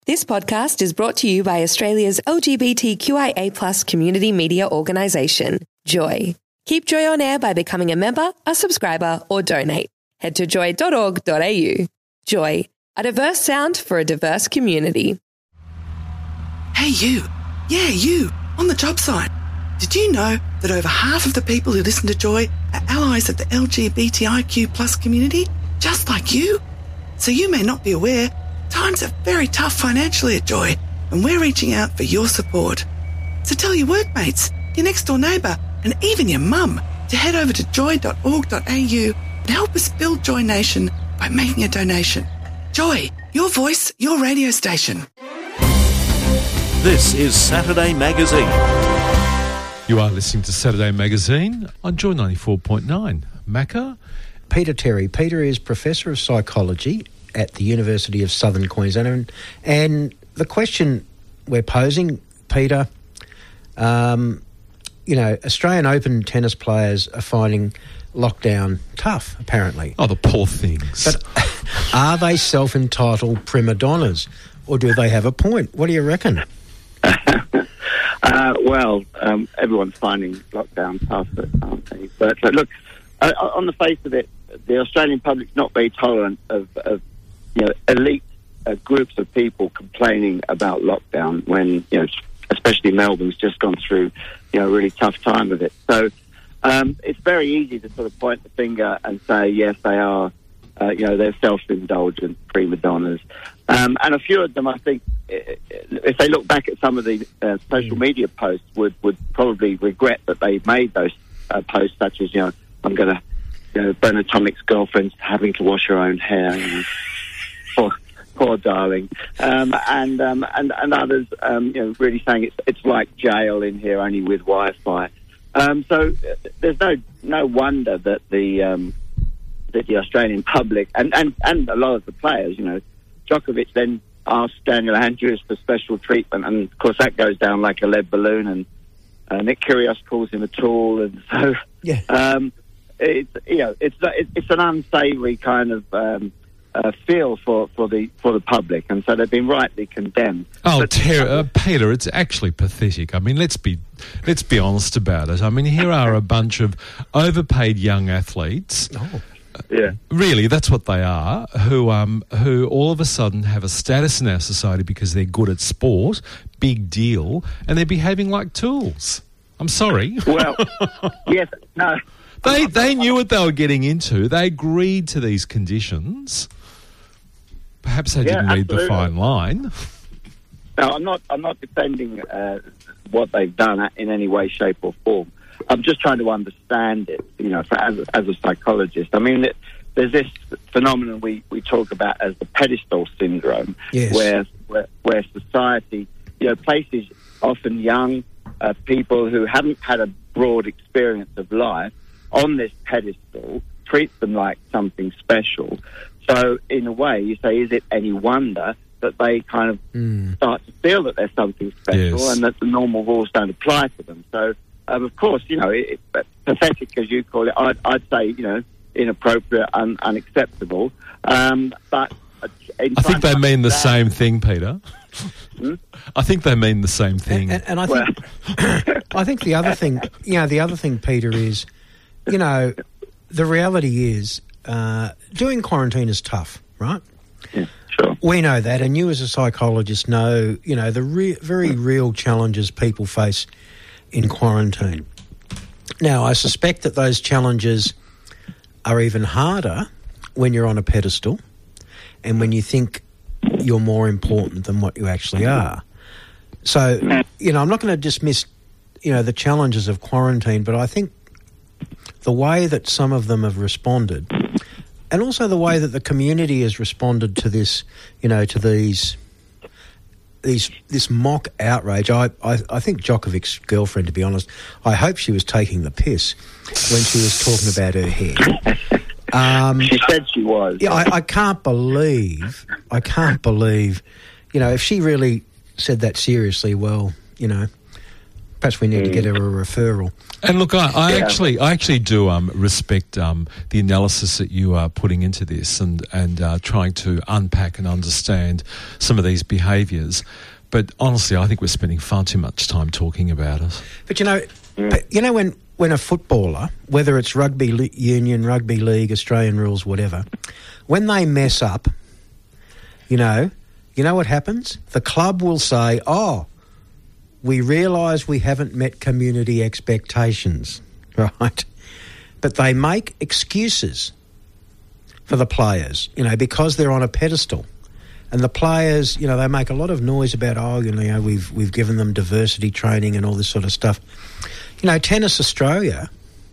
This podcast is brought to you by Australia's LGBTQIA+ community media organisation, Joy. Keep Joy on air by becoming a member, a subscriber, or donate. Head to joy.org.au. Joy, a diverse sound for a diverse community. Hey you, yeah you, on the job site. Did you know that over half of the people who listen to Joy are allies of the LGBTIQ+ community, just like you? So you may not be aware, times are very tough financially at Joy, and we're reaching out for your support. So tell your workmates, your next door neighbour, and even your mum to head over to joy.org.au and help us build Joy Nation by making a donation. Joy, your voice, your radio station. This is Saturday Magazine. You are listening to Saturday Magazine on Joy 94.9. Macca? Peter Terry. Peter is Professor of Psychology at the University of Southern Queensland. And the question we're posing, Peter, Australian Open tennis players are finding lockdown tough, apparently. Oh, the poor things. But are they self-entitled prima donnas, or do they have a point? What do you reckon? Everyone's finding lockdown tough, aren't they? But look, on the face of it, the Australian public's not very tolerant of elite groups of people complaining about lockdown when, especially Melbourne's just gone through, a really tough time with it. So it's very easy to sort of point the finger and say, yes, they are, they're self-indulgent prima donnas. And a few of them, I think, if they look back at some of the social media posts, would probably regret that they made those posts, such as, I'm going to, Bernard Tomic's girlfriend's having to wash her own hair. Poor darling, and others, really saying it's like jail in here, only with Wi-Fi. So there's no wonder that the Australian public and a lot of the players, Djokovic then asked Daniel Andrews for special treatment, and of course that goes down like a lead balloon. And Nick Kyrgios calls him a tool, and so it's an unsavoury kind of feel for the public, and so they've been rightly condemned. Oh, Peter, it's actually pathetic. I mean, let's be honest about it. I mean, here are a bunch of overpaid young athletes. Oh. Yeah, really, that's what they are. Who all of a sudden have a status in our society because they're good at sport, big deal, and they're behaving like tools. I'm sorry. Well, yes, no. They knew what they were getting into. They agreed to these conditions. Perhaps they didn't read the fine line. No, I'm not defending what they've done in any way, shape, or form. I'm just trying to understand it. As a psychologist, I mean, there's this phenomenon we talk about as the pedestal syndrome, yes. where society, places often young people who haven't had a broad experience of life on this pedestal, treats them like something special. So in a way, you say, is it any wonder that they kind of start to feel that there's something special, yes, and that the normal rules don't apply to them? So, of course, pathetic as you call it, I'd say, inappropriate, unacceptable. But I think they mean the same thing, Peter. I think they mean the same thing. And I think, I think the other thing, Peter, is, the reality is doing quarantine is tough, right? Yeah, sure. We know that, and you as a psychologist know, the very real challenges people face in quarantine. Now, I suspect that those challenges are even harder when you're on a pedestal and when you think you're more important than what you actually are. So, I'm not going to dismiss, the challenges of quarantine, but I think the way that some of them have responded, and also the way that the community has responded to this, to this mock outrage. I think Djokovic's girlfriend, to be honest, I hope she was taking the piss when she was talking about her hair. She said she was. Yeah, I can't believe, if she really said that seriously, well, Perhaps we need to get her a referral. And look, I actually do respect the analysis that you are putting into this and trying to unpack and understand some of these behaviours. But honestly, I think we're spending far too much time talking about it. But when a footballer, whether it's rugby union, rugby league, Australian rules, whatever, when they mess up, you know what happens? The club will say, "Oh, we realise we haven't met community expectations," right? But they make excuses for the players, because they're on a pedestal. And the players, they make a lot of noise about, we've given them diversity training and all this sort of stuff. Tennis Australia,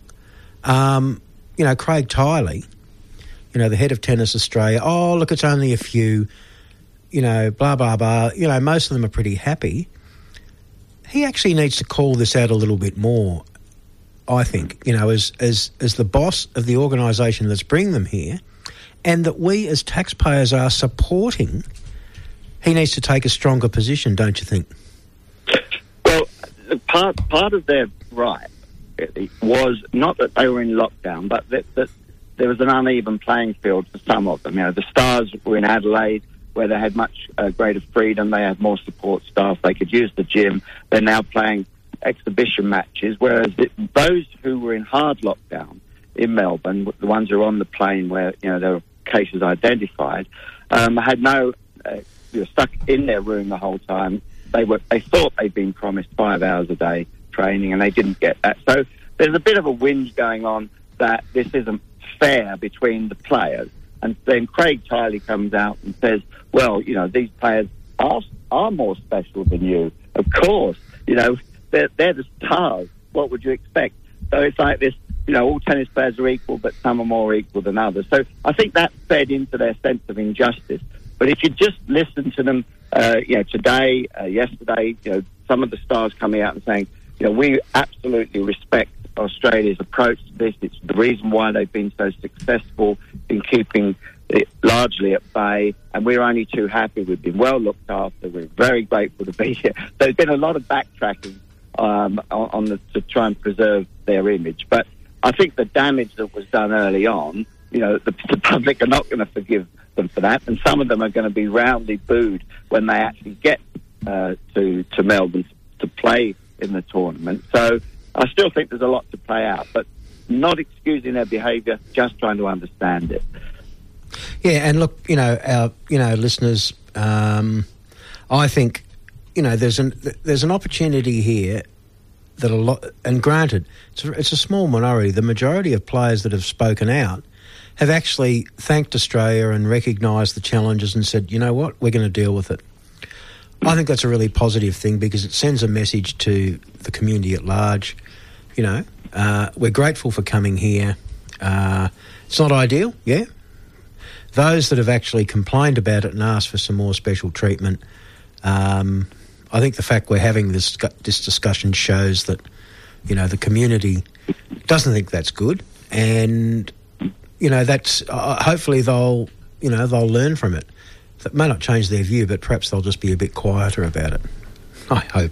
Craig Tiley, the head of Tennis Australia, oh, look, it's only a few, blah, blah, blah. Most of them are pretty happy. He actually needs to call this out a little bit more, I think, as the boss of the organisation that's bringing them here, and that we as taxpayers are supporting. He needs to take a stronger position, don't you think? Well, part of their right was not that they were in lockdown, but that there was an uneven playing field for some of them. The Stars were in Adelaide, where they had much greater freedom. They had more support staff. They could use the gym. They're now playing exhibition matches, whereas those who were in hard lockdown in Melbourne, the ones who were on the plane where there were cases identified, had no stuck in their room the whole time. They thought they'd been promised 5 hours a day training, and they didn't get that. So there's a bit of a whinge going on that this isn't fair between the players. And then Craig Tiley comes out and says, well, these players are more special than you. Of course, they're the stars. What would you expect? So it's like this, all tennis players are equal, but some are more equal than others. So I think that fed into their sense of injustice. But if you just listen to them, today, yesterday, some of the stars coming out and saying, we absolutely respect Australia's approach to this. It's the reason why they've been so successful in keeping it largely at bay, and we're only too happy. We've been well looked after. We're very grateful to be here. There's been a lot of backtracking to try and preserve their image. But I think the damage that was done early on, the public are not going to forgive them for that, and some of them are going to be roundly booed when they actually get to Melbourne to play in the tournament. So I still think there's a lot to play out, but not excusing their behaviour, just trying to understand it. Yeah, and look, our listeners, I think there's an opportunity here that a lot, and granted, it's a small minority. The majority of players that have spoken out have actually thanked Australia and recognised the challenges and said, you know what, we're going to deal with it. I think that's a really positive thing because it sends a message to the community at large. We're grateful for coming here. It's not ideal, yeah. Those that have actually complained about it and asked for some more special treatment, I think the fact we're having this discussion shows that, the community doesn't think that's good, and that's hopefully they'll learn from it. That may not change their view, but perhaps they'll just be a bit quieter about it. I hope.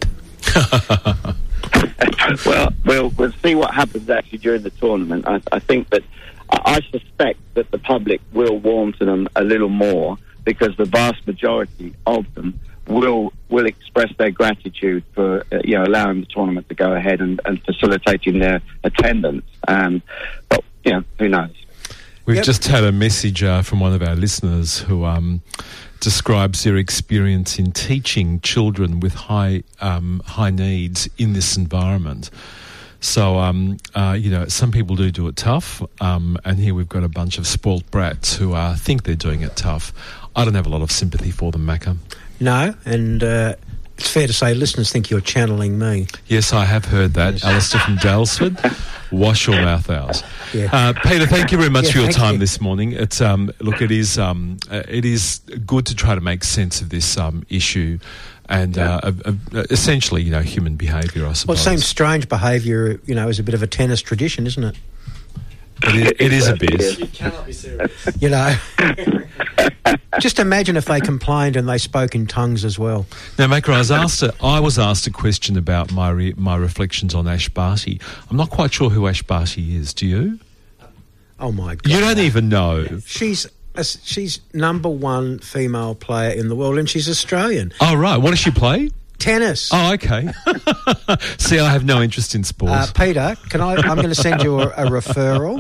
Well, we'll see what happens actually during the tournament. I think that I suspect that the public will warm to them a little more because the vast majority of them will express their gratitude for allowing the tournament to go ahead and facilitating their attendance. But who knows? We've just had a message from one of our listeners who describes their experience in teaching children with high needs in this environment. So, some people do it tough, and here we've got a bunch of spoilt brats who think they're doing it tough. I don't have a lot of sympathy for them, Macca. No, and it's fair to say listeners think you're channeling me. Yes, I have heard that. Yes. Alistair from Daylesford, wash your mouth out. Yeah. Peter, thank you very much for your time this morning. It's it is good to try to make sense of this issue. And essentially, human behaviour, I suppose. Well, it seems strange behaviour, is a bit of a tennis tradition, isn't it? It is a bit. You cannot be serious. Just imagine if they complained and they spoke in tongues as well. Now, Maker, I was asked a question about my reflections on Ash Barty. I'm not quite sure who Ash Barty is. Do you? Oh, my God. You don't even know. She's number one female player in the world, and she's Australian. Oh, right. What does she play? Tennis. Oh, okay. See, I have no interest in sport. Peter, I'm going to send you a referral.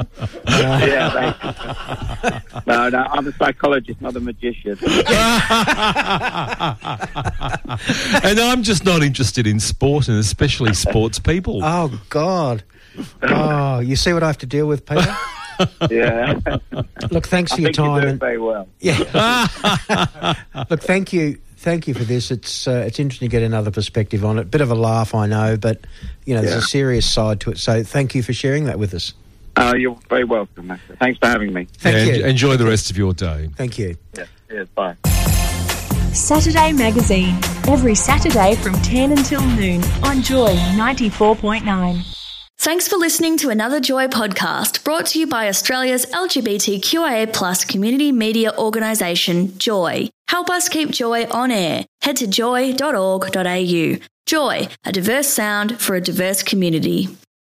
No, I'm a psychologist, not a magician. And I'm just not interested in sport, and especially sports people. Oh, God. Oh, you see what I have to deal with, Peter? Yeah. Look, thanks for your time. You're doing very well. Yeah. Look, thank you for this. It's interesting to get another perspective on it. Bit of a laugh, I know, but there's a serious side to it. So thank you for sharing that with us. You're very welcome, Master. Thanks for having me. Thank you. Enjoy the rest of your day. Thank you. Yeah, bye. Saturday Magazine, every Saturday from 10 until noon on Joy 94.9. Thanks for listening to another Joy podcast brought to you by Australia's LGBTQIA+ community media organisation, Joy. Help us keep Joy on air. Head to joy.org.au. Joy, a diverse sound for a diverse community.